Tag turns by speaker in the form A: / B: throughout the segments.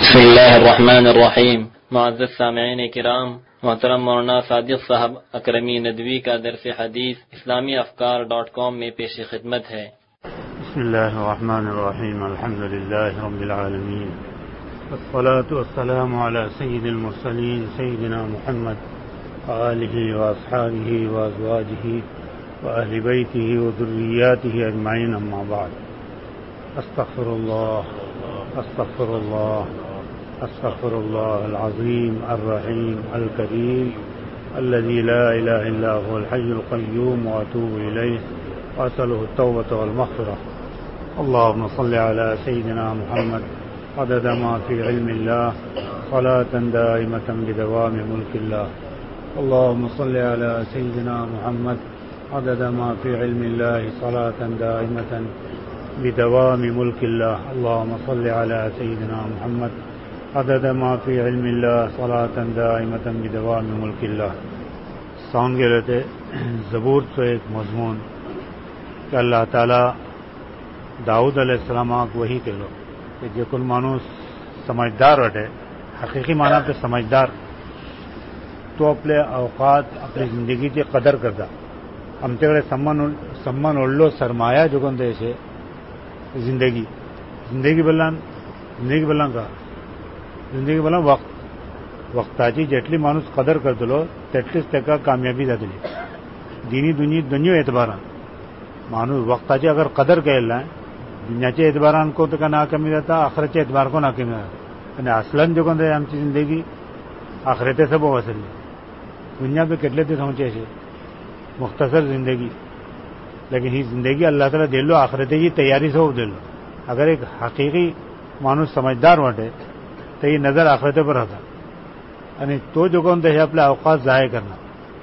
A: بسم اللہ الرحمن الرحیم. معزز سامعین کرام، محترم مولانا صادق صاحب اکرمی ندوی کا درس حدیث اسلامی افکار.com میں پیش خدمت ہے.
B: بسم اللہ الرحمن الرحیم. الحمد للہ رب العالمین، والصلاة والسلام علی سید المرسلین سیدنا محمد وآلہ واصحابہ وازواجہ واہل بیتہ وذریاتہ اجمعین، اما بعد. استغفر اللہ العظیم الرحیم الکریم الذی لا الہ الا هو الحی القیوم واتوب الیہ واسألہ التوبۃ والمغفرہ. اللهم صل علی سیدنا محمد عدد ما فی علم اللہ صلاة دائمة بدوام ملک اللہ. اللهم صل علی سیدنا محمد عدد ما فی علم اللہ صلاة دائمة بدوام ملک اللہ. اللهم صل علی سیدنا محمد عدد ما فی علم اللہ صلاة دائمة بدوام ملک اللہ. ساؤنڈ کے رہتے زبور تو ایک مضمون کہ اللہ تعالی داؤد علیہ السلام کو وہی کہہ لو کہ جو کل مانوس سمجھدار رہے، حقیقی معنی پہ سمجھدار تو اپنے اوقات اپنی زندگی کی قدر کرتا. ہم تیرے سمن اڑلو سرمایہ جو کن دے سے زندگی بلان کا زندگی بلان وقتاچی جیٹلی مانوس قدر کر دلو تیٹلیس تکا کامیابی دا دلی دینی دنیا اعتباران مانوس وقتاچی اگر قدر کہہ لائیں دنیا چے اعتباران کو تکا ناکامی رہتا، آخرت چے اعتبار کو ناکامی رہتا. یعنی اصلاً جو کن دے ہم چی زندگی آخرتے سب وصل لی دنیا پہ کٹلے تھے سمجھے سے مختصر زندگی، لیکن ہی زندگی اللہ تعالیٰ دے لو آخرتے کی تیاری سے وہ دے لو. اگر ایک حقیقی مانوس سمجھدار وٹے تو یہ نظر آخرتے پر رہتا. یعنی تو جو کون دے اپنے اوقات ضائع کرنا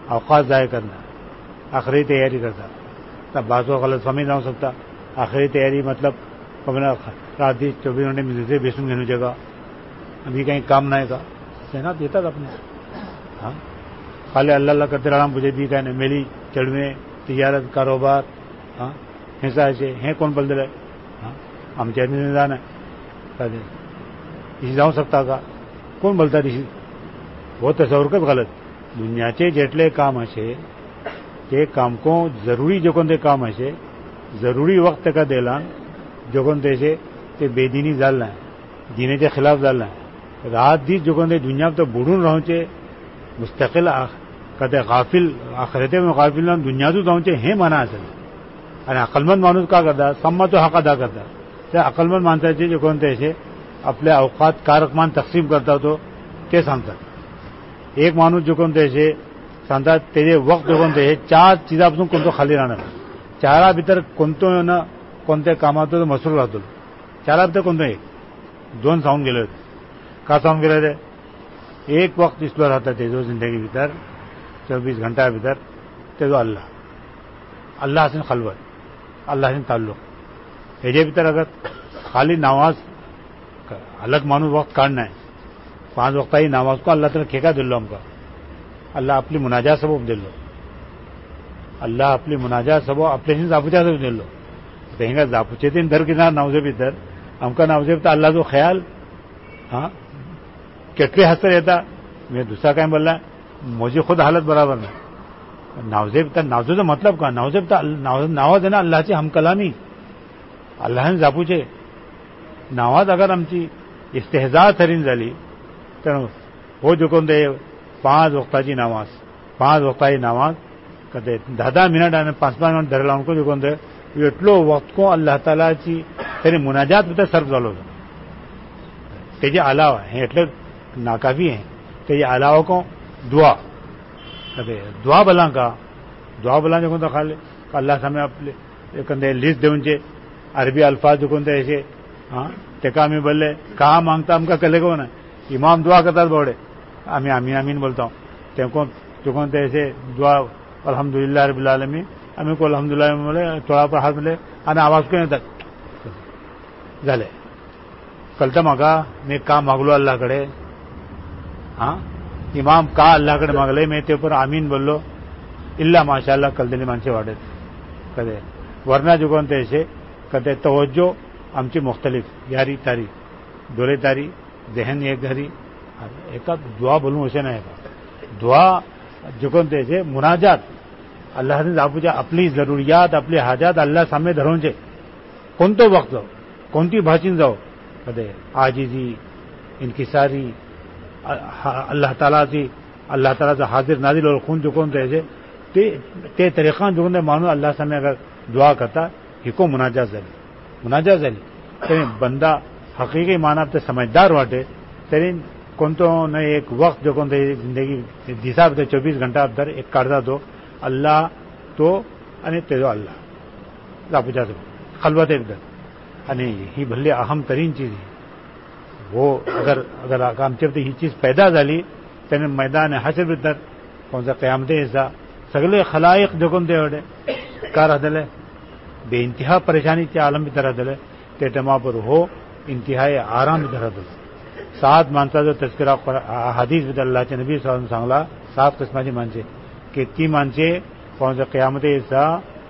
B: آخری تیاری کرتا. تب بعض کو غلط سمجھ نہ ہو سکتا. آخری تیاری مطلب رات دی 24 گھنٹے میں سے بیسن گھنٹے جگہ ابھی کہیں کام نہ کا سہنا دیتا تھا اپنے. ہاں خالی اللہ کرتے رہا مجھے بھی کہنے میری چڑھویں تجارت کاروبار ہاں ایسا ایسے ہیں کون بل دلے ہاں ہم چاہتے جانا اسی جاؤں سکتا کا کون بولتا اسی وہ تصور کر غلط. دنیا چے جیٹلے کام ہے کہ کام کو ضروری جو کون دے کام ہے ضروری وقت کا دلان جو کون دے سے بے دینی ڈالنا ہے دینے کے خلاف ڈالنا ہے. رات دی جو کون دے دنیا تو بڑھون رہوں چے مستقل کہتے غافل آخرتے میں غافل دنیا تو رہوں چے ہیں مانا اصل. یعنی عقل مند مانوس کا کرتا سما تو حق ادا کرتا ہے. عقل مند مانتا ہے جو کون دے سے اپنے اوقات کارکمان تقسیم کرتا تو کیا سانتا. ایک مانوس جو کون دے سے سانتا تیرے وقت جو کون دے چار چیزیں کون تو خالی رہنا چارا بھیتر کون تو نا کونتے کام آتے تو مسئول رہتا چارا بھیتر کون تو ایک دون ساؤنڈ گلے کا ساؤنڈ گلے تھے. ایک وقت اس طرح رہتا تھے جو زندگی بھیتر 24 گھنٹہ بھیتر تے تو اللہ سے خلوت اللہ سے تعلق ایجے بھیتر اگر خالی نماز الگ مانو وقت کاٹنا ہے 5 وقت ہی نماز کو اللہ تعالیٰ کھیکا دل لو ہم کا اللہ اپنی مناجات سب دل لو اللہ اپنی مناجات سب اپنے سے زاپوچا سب دل لو کہیں گا زاپوچے تھے در کنار ناوزے بھیتر ہم کا ناوزے تو اللہ تو خیال ہاں کتنے ہنستے رہتا. میں دوسرا کہیں بول رہا ہے مجھے خود حالت برابر نہیں. ناوزے تو مطلب کا ناوزے ناواز ہے نا اللہ سے ہم کلامی اللہ نے زاپوچے ناواز اگر ہم چی استحزاء تھرین زلی تو وہ جو کون دے 5 وقتاچی نماز 5 وقتائی نماز کہتے 10 منٹ آنے 5 منٹ دھرلا ان کو جو کون دے اٹلو وقت کو اللہ تعالیٰ چی تیرے مناجات بتا صرف ڈالو تیجے علاوہ ہیں اٹلے ناکافی ہیں تیجے علاوہ کو دعا کہتے دعا بلان جو کون دے خالی اللہ سامنے اپنے کندے لسٹ دے انچے عربی الفاظ جو کون دے ایسے ہاں ٹکا میں بولے کہاں مانگتا ہم کا کلے کو نا امام دعا کرتا بوڑے ہمیں آمین بولتا ہوں تے کو جو کون دے ایسے دعا الحمدللہ رب العالمین ہمیں کو الحمدللہ بولے تھوڑا پر ہاتھ ملے آنا آواز کو نہیں تک جلے کلتا مگا میں کہاں مانگلو اللہ کڑے ہاں امام کہا اللہ کڑے مانگلے میں تے اوپر آمین بولو اللہ ماشاء اللہ کل دلی مانچے واڑے کدے ورنہ جو کون تے ایسے کہتے توجہ ہم چی مختلف یاری تاری دولے تاری ذہن ایک گھری ایک دعا بولوں اسے نہ دعا جو کہتے مناجات اللہ نے آپ اپنی ضروریات اپنے حاجات اللہ سامنے دھروں سے کون تو وقت جاؤ کون تی بھاچین جاؤ کدے عاجزی انکساری اللہ تعالیٰ سے حاضر نازل اور خون جو کون تے طریقہ جو مانو اللہ سامنے اگر دعا کرتا ہکو مناجات زلی بندہ حقیقی معنی اب سمجھدار واٹے ترین کون تو نہ ایک وقت جو کون زندگی دیسا 24 گھنٹہ اب در ایک کاٹتا تو اللہ تو تیرو اللہ پوچھا سکو خلوت ایک در ہی بھلے اہم ترین چیز ہے وہ اگر کام چلتے ہی چیز پیدا زالی تین میدان حشر بتر کون سا قیامت حصہ سگلے خلائق جو کون دے وڑے کار حدل ہے بے انتہا پریشانی کے عالم بھی طرح دل ہے ٹیٹما پر ہو انتہائی آرام بھی طرح دل سات مانتا جو تذکرہ حدیث بد اللہ کے نبی صلی اللہ علیہ وسلم سانگلا 7 قسمہ جی مانچے کہ تی مانچے کون سا قیامت حصہ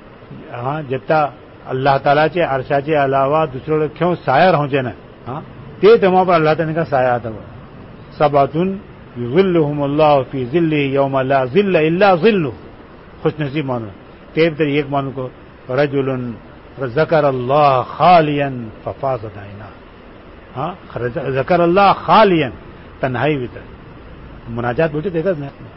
B: جتا اللہ تعالیٰ کے عرشا کے علاوہ دوسرے لوگ کیوں سایہ رہوں چے نا تے تمہاں پر اللہ تعالیٰ کا سایہ آتا ہوا سباتن یظلہم اللہ فی ظلہ یوم لا ظل الا ظلہ خوش نصیب مانو تیب تر ایک مانو کو رجل ذکر اللہ خالیا ففاضت عیناہ ذکر اللہ خالیا تنہائی بھی مناجات بولتے دیکھا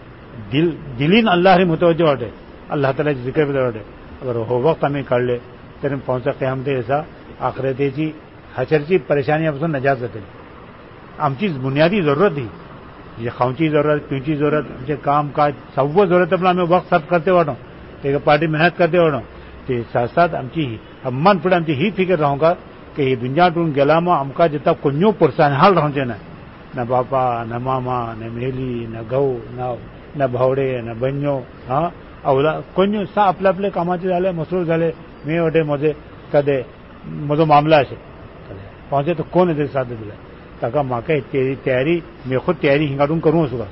B: دلین اللہ نے متوجہ ہوتے اللہ تعالیٰ کی ذکر بھی ہوتے اگر ہو وقت ہمیں کر لے تیرے پہنچا قیامت ایسا آخرت جی حشر چی پریشانی اب نجات دیتے ہم چیز بنیادی ضرورت ہی یہ خونچی ضرورت پینچی ضرورت مجھے کام کاج سب وہ ضرورت اپنا ہمیں وقت سب کرتے وڑوں ایک پارٹی محنت کرتے وڑوں تو ساتھ ساتھ ہم چی ہم من پڑے ہم چی ہی فکر رہوں گا کہ یہ دنیا ٹون گلاما ہم کا جتنا کنیوں پرسان حال رہوں چے نہ باپا نہ ماما نہ میلی نہ گو نہ بھوڑے نہ بنو ہاں اولا کنیوں سا اپنے اپنے کاماچے جالے مصروف جالے میں وٹے مجھے کدے مجھے معاملہ ہے پہنچے تو کون ہے ساتھ دلے تاکہ ماں کہ تیری تیاری میں خود تیاری ہنگاڑوں کروں اس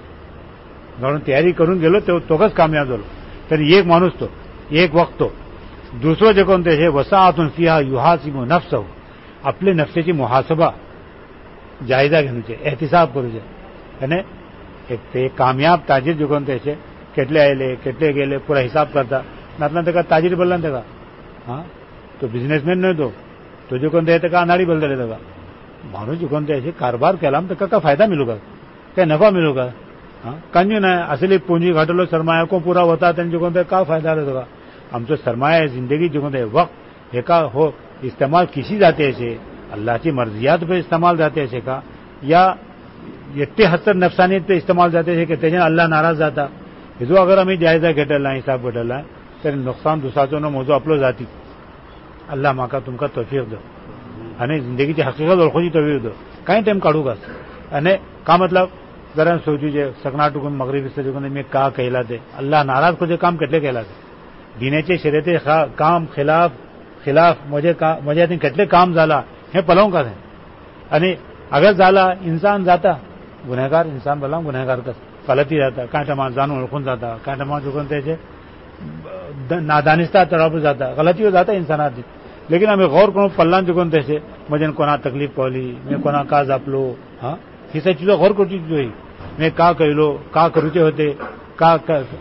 B: کا تیاری کروں گے تو کس کامیاب ہو تیری ایک مانوس تو ایک وقت تو دوسروں جگہ ہے وسعت فیہا یحاسب نفسہ اپنے نفس کی محاسبہ جائزہ گھنو چاہیے احتساب کرو چاہیے ایک کامیاب تاجر جو کون ہے کتلے آئے کتلے گئے پورا حساب کرتا نہ اپنا دیکھا تاجر بولنا دیکھا ہاں تو بزنس مین نہیں تو جو کون دے کا اناڑی بول دے گا مانو جو کون ایسے کاروبار کے علام تک کا فائدہ ملے گا کیا نفع ملے گا کنجو نہ اصلی پونجی گھٹلو سرمایہ کو پورا ہوتا ہے جو کون کا فائدہ رہے گا ہم تو سرمایہ زندگی جو کون وقت ایک ہو استعمال کسی جاتے ایسے اللہ کی مرضیات پہ استعمال جاتے ایسے کا یا اتنے حد تک نفسانیت پہ استعمال جاتے ایسے کہ تیجن اللہ ناراض جاتا جو اگر ہمیں جائزہ گھٹل رہا حساب گھٹل رہا ہے تو نقصان دوسروں نے موضوع اپلو جاتی اللہ ماں کا تم کا توفیق دو زندگی کی حقیقت اور خودی توفیق دو کہیں ٹائم کاڑوں گا کا مطلب ذرا سوچو جے سکنا ٹکن مغربی سے میں کا کہلا دے اللہ ناراض کو کام کٹلے کہلا دے دینچے شریعت کام خلاف مجھے کٹلے کام زالا ہے پلوں کا ہے اگر زالا انسان جاتا گنہگار انسان بلا گنہگار کا غلطی جاتا کہیں ٹما جانو خون جاتا کہیں ٹما چکن نادانستہ طرف جاتا غلطی ہو جاتا انسانات لیکن ہمیں غور کروں پلان چکن تیسے مجھے کونا تکلیف پولی میں کونا کا زپلو ہاں یہ سب چیزوں غور کرتی جو میں کا کہلو کا کروچے ہوتے کا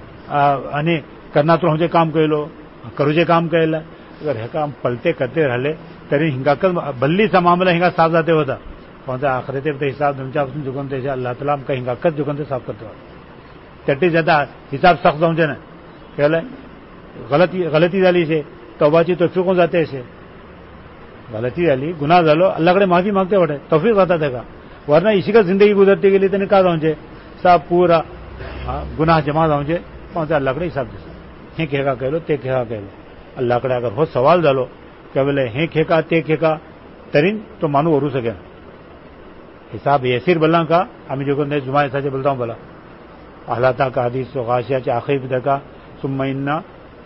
B: کرنا تو مجھے کام کہلو کروچے کام کہلا اگر ہے کام پلتے کرتے رہے تری ہنگا کر بلی سا معاملہ ہنگا صاف جاتے ہوتا کون سا آخرت حساب دمچا چکن تیسے اللہ تعالیٰ کا ہنگا کر چکن سے صاف کرتے ہوتا چٹی زیادہ حساب سخت سمجھے نا کہلا غلطی ڈالی سے توبہ تو چکوں جاتے ایسے غلطی ڈالی گناہ ڈالو اللہ کڑے معافی مانگتے بڑے توفیق آتا تھا ورنہ اسی کا زندگی گزرتے کے لیے تو نکال رہے سب پورا گناہ جمع رہے کون سا اللہ کڑے حساب دے ہیں کھیکا کہہ لو تے کھیکا کہہ لو اللہ کڑے اگر ہو سوال ڈالو کہ بولے ہیں کھیکا تے کھیکا ترین تو مانو ارو سکے حساب یسیر بلّہ کا ہمیں جو جمعہ ایسا سے بولتا ہوں بلا اللہ کا حدیث و غاشیہ کے آخری بھی دیکھا ثم انا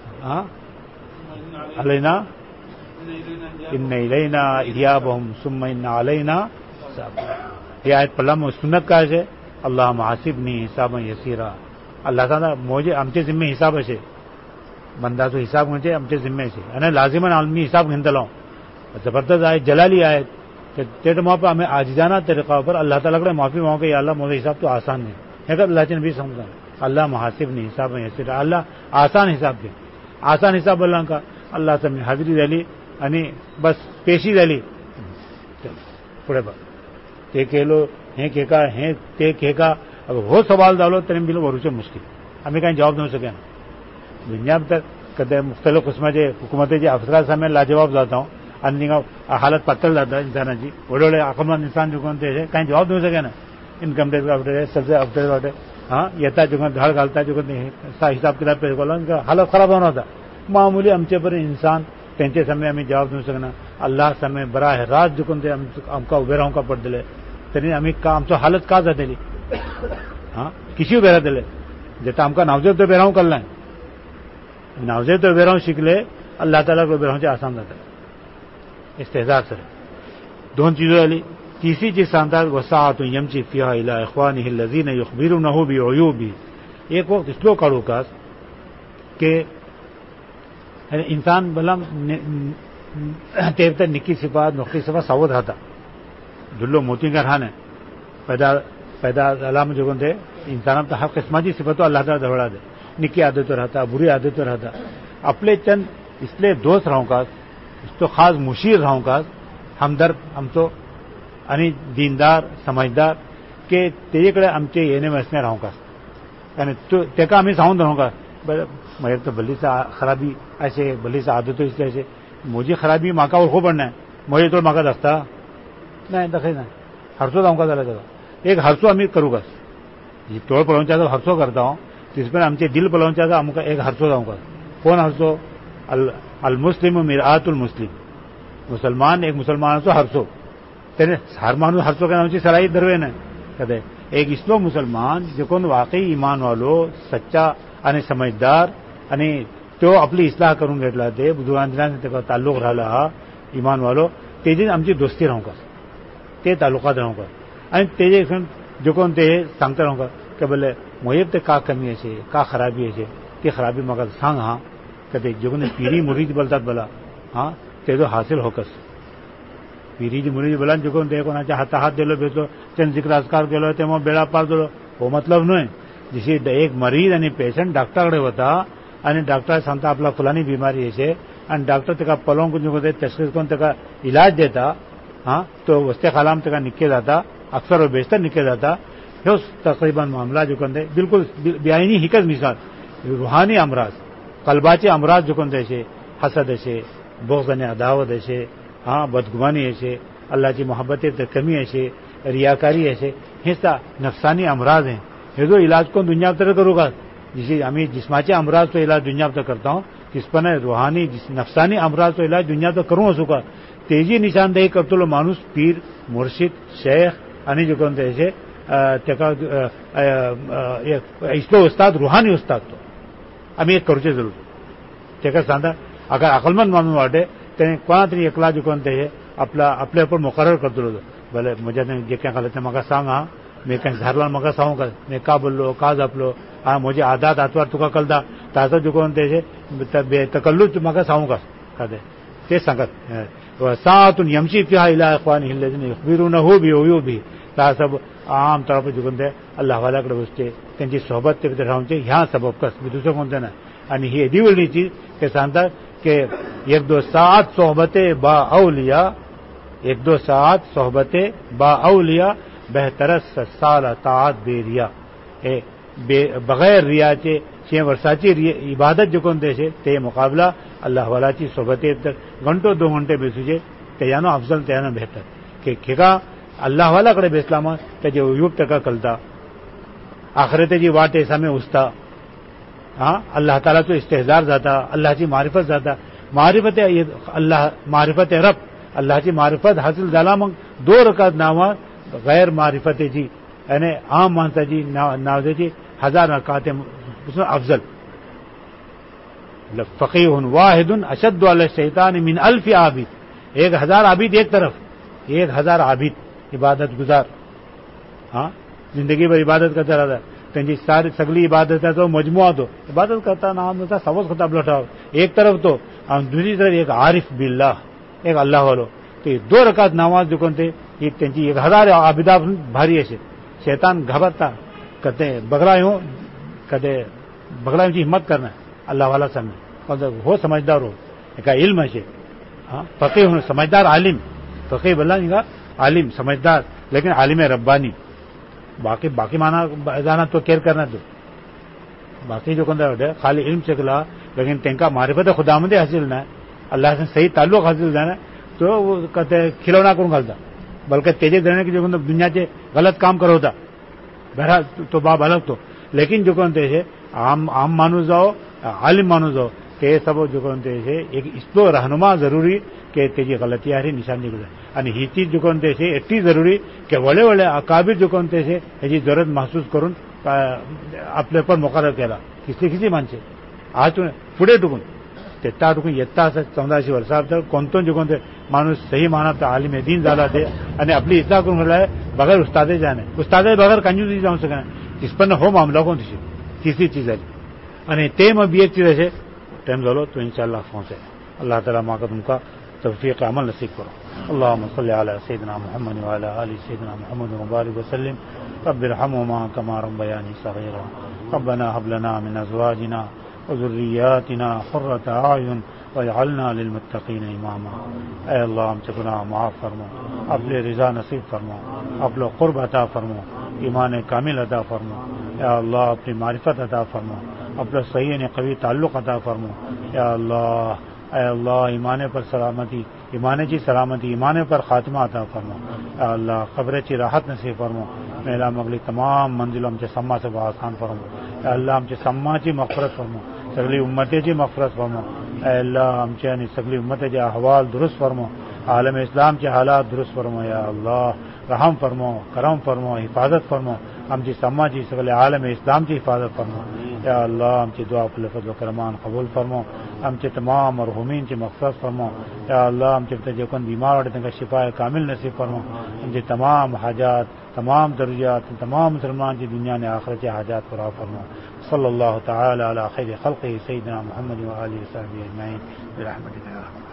B: علینا ان الینا ایابہم ثم ان علینا یہ آیت پڑھا سنت کا ہے اللہ محاسبنی حسابا یسیرا اللہ تعالیٰ مجھے ہم سے ذمہ حساب ہے بندہ تو حساب مجھے ہم سے ذمہ سے لازماً عالمی حساب گھنتا لاؤں زبردست آیت جلالی آیت وہاں پہ ہمیں عاجزانہ طریقہ پر اللہ تعالیٰ کو معافی مانگو کہ یا اللہ مجھے حساب تو آسان نہیں ہے کہ اللہ کے نبی سمجھا اللہ محاسب نہیں حساب نہیں حیثیت اللہ آسان حساب دے آسان حساب اللہ کا اللہ سے حاضری دلی आणि बस पेशी झाली पुढे बघ ते केलो हे केका हे ते केका अगर वो सवाल डालो तरी बिल वरूचे मुश्किल आम्ही काही जवाब देऊ शकेन दुनिया तक कदे मुख्तलिफ किस्माचे हुकुमतेचे अफसरां सामे लाजवाब जाता हूं आणि हालत पातळ जाता इंसानाची वडोळे अकलमंद इंसान जो कोणते काही जवाब देऊ शकेन इन्कम टॅक्स वाटे सबसे अफसर वाटे हां येता जो धाड घालता जो कोणते हिसाब किताब पेश केला हालत खराब होणार होता मामूली आमचेपर्यंत इंसान त्यांचे समय आम्ही जवाब देऊ शकना अल्लाह समय बराह रात जो कोणते आमका उभे राहून का पडले तरी आम्ही का आमचं हालत का जातली हां किशी उभे राहतले जेता आमका नावजेब तो उभे राहून कळला नावजेब तो उभे राहून शिकले अल्लाह ताला को उभे राहूनचे आसान जातं इस्तेजार सर दोन चीजों आली तीसरी चीज सांगतात वसाअतु यमची फिहा इला इख्वानिहि allazina युखबिरुनहु बिउयूबि एक वक्त इसलो काढू का के इंसान बलम ते तर निकी सिफात नोखी सिफात सावध राहता दुल्लो मोती का राहणे पैदा अलाम जो कोणते इंसानात हर किस्माची सिफतो अल्लाह ताला जवळ दे निकी आदतो राहता बुरी आदतो राहता आपले चंद इसले दोस्त राहू का तो खास मुशीर राहू का हमदर्द आमचो आणि दीनदार समजदार के तेजेकडे आमचे येणे वसणे राहू का आणि तेका आम्ही सांगून राहू का बरं म्हणजे तर भलीचा खराबी असे भलीचा आदतो इसले असे मोजी खराबी माका ओळखो पण नाही मोजे तो माका असता नाही तसंही नाही हरसो जाऊ का झाला त्याला एक हरसो आम्ही करू का तोळ पळवूनच्या हरसो करता तिसपण आमचे दिल पळवूनच्या आमका एक हरसो जाऊ का कोण हरसो अल मुस्लिम मिरआतुल मुस्लिम मुसलमान एक मुसलमानाचो हरसो त्याने हर माणूस हरसो काय आमची सराई धरवे नाही कदे एक इसलो मुसलमान जो कोण वाकई इमान वालो सच्चा आणि समजदार आणि तो आपली इस्लाह करून घेतला ते बुजुर्गांचा त्याचा ताल्लुक राहिला हा इमान वालो तेजी आमची दोस्ती राहू का ते तालुकात राहू का आणि तेजे जो कोण ते सांगता राहू का की बोले मोये ते का कमी असे का खराबी असे ती खराबी मग सांग हा कधी जो कोणी पिरी मुरीद बोलतात बोला हा ते जो हासिल होकस पिरीची मुरीद बोला जो कोण ते कोणाच्या हात दिलो भेटलो त्यांनी जिक्र अजकार केलो तेव्हा बेळा पार दिलो हो मतलब नाही जशी एक मरीज आणि पेशंट डॉक्टरकडे होता आणि डॉक्टर सांगता आपला फुलानी बिमारी आहे आणि डॉक्टर त्याला पलवून जो तशखीस करून त्याला इलाज देता हां तो वस्ते खालाम त्याला निके जाता अक्सर बेशतर निके जाता हे तकरीबन मामला जो कोणते बिलकुल बेआईनी हिकच मिसाल रूहानी अमराज कल्बाचे अमराज जो कोणते असे हसद असे बुग़्ज़ आणि अदावत असे हां बदगुमानी असे अल्लाहची मोहब्बत कमी असे रियाकारी असे हे नफसानी अमराज आहे हे जो इलाज को दुनिया तर करू का जिसे आम्ही जिस्माचे अमराज तो इलाज दुनिया तर करता हूं तिसपण रूहानी नफसानी अमराज तो इलाज दुनिया तर करू असू का तेजी निशानदेही करतो माणूस पीर मुर्शिद शेख आणि जो कोणते असे त्याका इसलो उस्ताद रूहानी उस्ताद तो आम्ही एक करूचे जरूर त्याका सांगता अगर अकलमंद माणूस वाटे त्याने कोणा तरी एकला जो कोणते आपल्या पण मुकरर करतो भले म्हज्या जे काय घालत तें म्हाका सांग हा मी काही झारला म्हाका सांगू का मी का बोललो का जापलो हा म्हजे आदात आतवार तुका कळटा ताचो जो कोण ते तकल्लूच म्हाका सांगू का ते सांगत सातून यमशी फिहा इला इख्वानिहि allazina युखबिरुनहु बिउयूबि ता सब आम तौर पर जो कोण ते अल्लाह वाल्याकडे बसते त्यांची सोबत ते राहूनचे ह्या सबब कस मी दुसरं कोणतं नाही आणि ही दिवळी चीज ते सांगतात की एक दो सात सोहबते बा औलिया एक दो सात सोहबते बा औलिया बेहतरस साल ताआत बेरिया बगैर रियाचे 6 वर्षाची इबादत जो कोणते ते मुकाबला अल्लाह वालाची सोबत घंटो 2 घंटे बेसूचे त्यानं अफजल त्यानं बेहतर की खेका अल्लाह वालाकडे बेसला मग त्याचे उपयोग त्याका कळता आखिरतेची वाट सामे उचता हां अल्लाह तालाचो इस्तेहजार जाता अल्लाहची मारिफत जाता मारिफत अल्लाह मारिफत रब अल्लाहची मारिफत हासिल झाला मग 2 रकात नावा गैर मारिफतेची यानी आम माणसाची नावाची 1000 रकाते अफजल फकीहुन वाहिदुन अशद्दु अला शैतान मिन अल्फ आबिद 1000 आबिद एक तरफ 1000 आबिद इबादत गुजार हाँ जिंदगी भर इबादत करता रहता त्यांची सारी सगळी इबादताचा मजमुआ तो इबादत करता नाम होता सवस होता आपला ठाव एक तरफ तो और दूसरी तरफ एक आरिफ बिल्लाह एक अल्लाह वालो ते 2 रकात नामाज जो कोणते ही त्यांची 1000 आबिदा भारी असे शैतान घाबरता कते बगड़ाची हिम्मत करना अल्लाह वाला समय हो समझदार हो का इल्म है हाँ फकीह हो समझदार आलिम फकीह बोला नहीं आलिम समझदार लेकिन आलिम रब्बानी बाकी माना जाना तो केयर करना तो बाकी जो कोणता खाली इल्म शिकला लेकिन त्यांका मारिफत खुदामध्ये हासिल ना अल्लाह से सही ताल्लुक हासिल ना तो वो कहते खिलौना करून घालता बल्कि तेजे देने की जो दुनिया के गलत काम करो होता बहरहाल तो बाब अलग तो लेकिन जो कोणते है आम माणूस जाओ आलिम माणूस जाओ ते सब जो कोणते है एक इसलो रहनुमा जरूरी के तेजी गलती हारी निशान निघले आणि ही चीज जो कोणते है एटी जरूरी के वळे वळे अकाबिर जो कोणते है याची जरूरत महसूस करून आपल्या पर मुकरर केला किसी माणसे आज पुढे टुकून तेत्ता टुकून येत्ता असं 1400 वर्षात कोणतो जो कोणते माणूस सही मानत आलिम दीन झाला ते आणि आपली इत्ता करून म्हटलं बगैर उस्तादे जाणे उस्तादे बगैर कंजूसी जाऊ शकणार तिसपन्न हो मामला कोण तिची तीसरी चीज आहे आणि ते मग बी एक चीज आहे टाइम झालो तो इंशाल्लाह पहुंचे अल्लाह ताला माका तुमका तौफीक अमल नसीब करो اللهم صل على سيدنا محمد وعلى ال سيدنا محمد وبارك وسلم رب ارحمهما كما ربياني صغيرا ربنا هب لنا من ازواجنا وذرياتنا قرة اعين واجعلنا للمتقين اماما اے اللہ ہم سے گناہ معاف فرما اپنے رضا نصیب فرما اپنا قرب عطا فرما ایمان کامل عطا فرما یا اللہ اپنی معرفت عطا فرما اپنا صحیح قوی تعلق عطا فرما یا اللہ اے اللہ ایمان پر سلامتی ایمان کی سلامتی ایمان پر خاتمہ عطا فرما اے اللہ قبر کی راحت نصیب فرما میرا مغلی تمام منزل ہم سے سما سے آسان فرما اے اللہ ہم سے سما کی مغفرت فرما سگلی امت کی مغفرت فرما اے اللہ ہم سے سگلی امت کے احوال درست فرما عالم اسلام کے حالات درست فرما یا اللہ رحم فرما کرم فرما حفاظت فرما ہم سے سما کی سگلے عالم اسلام کی حفاظت فرما یا اللہ ہم سے دعا فضل و کرمان قبول فرما ہم سے تمام مرحومین کی مغفرت فرما یا اللہ ہم سے جو کون بیمار ہوتے ہیں شفا کامل نصیب فرما ہم سے تمام حاجات تمام ضروریات تمام مسلمان کی دنیا نے آخرت کے حاجات پورا فرما صلی اللہ تعالی علی خیر خلقہ سیدنا محمد و آلہ وصحبہ اجمعین برحمتک یا ارحم